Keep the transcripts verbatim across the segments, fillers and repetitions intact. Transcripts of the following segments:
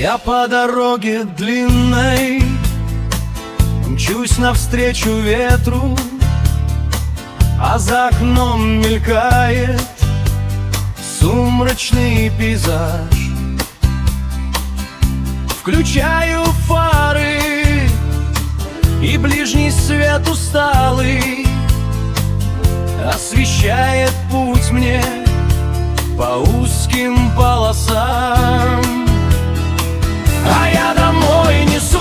Я по дороге длинной мчусь навстречу ветру, а за окном мелькает сумрачный пейзаж. Включаю фары, и ближний свет усталый освещает путь мне по узким полосам. А я домой несусь,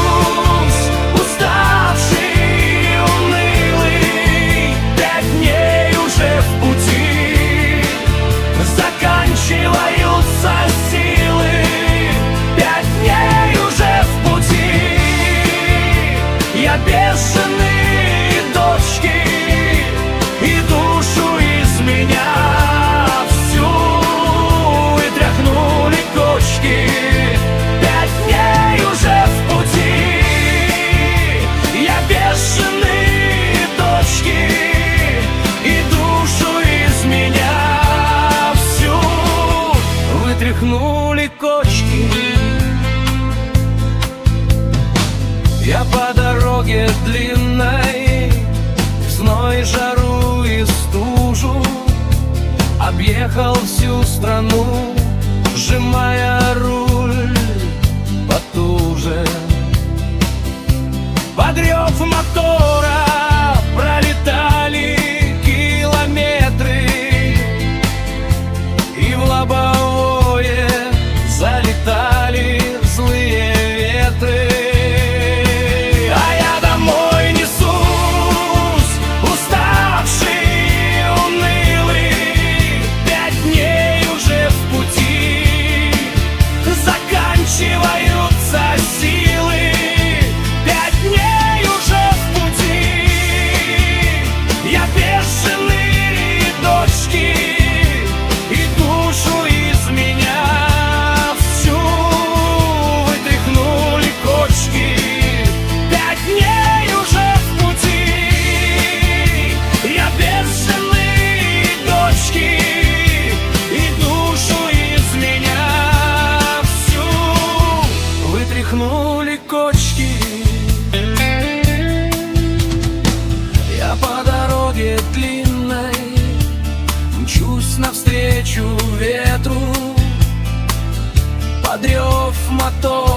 уставший, унылый. Пять дней уже в пути, заканчиваются силы. Пять дней уже в пути, я бешеный дочки, и душу из меня всю вытряхнули кочки. Тряхнули кочки. Я по дороге длинной, в зной, жару и стужу, объехал всю страну, сжимая руль потуже. Под рев мотора пролетали километры, и в лобовое залетали злые ветры. А я домой несусь, уставший, унылый. Пять дней уже в пути, заканчиваются силы. Пять дней уже в пути, я бешеный дочки, и душу из меня всю вытряхнули кочки. Пять дней уже в пути, я бешеный дочки, и душу из меня всю вытряхнули кочки. Я по дороге длинной мчусь навстречу ветру, под рев мотора